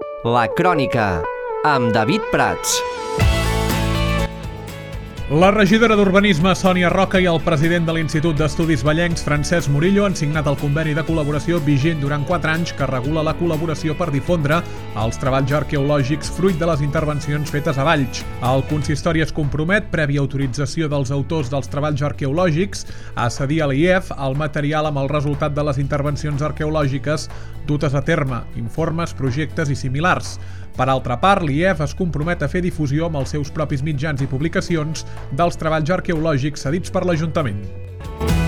La Crònica, amb David Prats. La regidora d'Urbanisme, Sònia Roca, i el president de l'Institut d'Estudis Vallencs, Francesc Murillo, han signat el conveni de col·laboració vigent durant 4 anys que regula la col·laboració per difondre els treballs arqueològics fruit de les intervencions fetes a Valls. El consistori es compromet, prèvia autorització dels autors dels treballs arqueològics, a cedir a l'IEF el material amb el resultat de les intervencions arqueològiques dutes a terme, informes, projectes i similars. Per altra part, l'IEF es compromet a fer difusió amb els seus propis mitjans i publicacions dels treballs arqueològics cedits per l'Ajuntament.